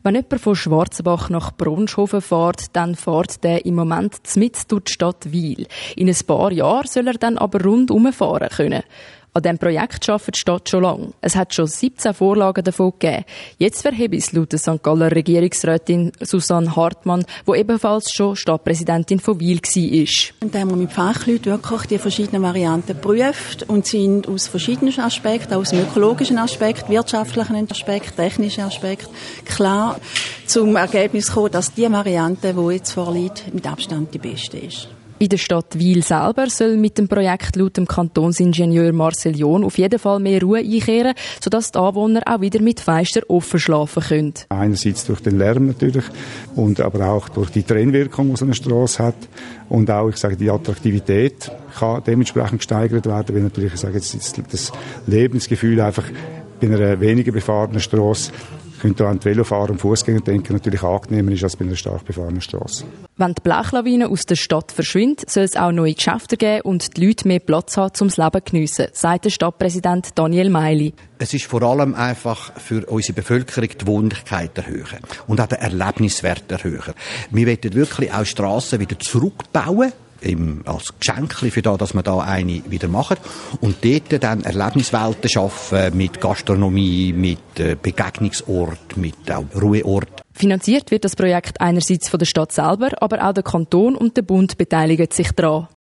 Wenn jemand von Schwarzenbach nach Bronshofen fährt, dann fährt der im Moment mitten durch die Stadt Wil. In ein paar Jahren soll er dann aber rundum fahren können. An diesem Projekt arbeitet die Stadt schon lange. Es hat schon 17 Vorlagen davon gegeben. Jetzt verhebe es laut der St. Galler Regierungsrätin Susanne Hartmann, die ebenfalls schon Stadtpräsidentin von Wil war. Und da haben wir mit Fachleuten wirklich die verschiedenen Varianten geprüft und sind aus verschiedenen Aspekten, aus dem ökologischen Aspekt, wirtschaftlichen Aspekt, technischen Aspekt, klar zum Ergebnis gekommen, dass die Variante, die jetzt vorliegt, mit Abstand die beste ist. In der Stadt Wil selber soll mit dem Projekt laut dem Kantonsingenieur Marcel John auf jeden Fall mehr Ruhe einkehren, sodass die Anwohner auch wieder mit Fenstern offen schlafen können. Einerseits durch den Lärm natürlich, und aber auch durch die Trennwirkung, die so eine Strasse hat. Und auch, ich sage, die Attraktivität kann dementsprechend gesteigert werden, weil natürlich, ich sage jetzt, das Lebensgefühl einfach bei einer weniger befahrenen Strasse könnte an die Velofahrer und Fußgänger denken, natürlich angenehmer ist als bei einer stark befahrenen Strasse. Wenn die Blechlawine aus der Stadt verschwindet, soll es auch neue Geschäfte geben und die Leute mehr Platz haben, um das Leben zu geniessen, sagt der Stadtpräsident Daniel Meili. Es ist vor allem einfach für unsere Bevölkerung die Wohnlichkeit erhöhen und auch den Erlebniswert erhöhen. Wir wollen wirklich auch Strassen wieder zurückbauen, als Geschenk für das, dass wir da eine wieder machen und dort dann Erlebniswelten schaffen mit Gastronomie, mit Begegnungsort, mit auch Ruheort. Finanziert wird das Projekt einerseits von der Stadt selber, aber auch der Kanton und der Bund beteiligen sich daran.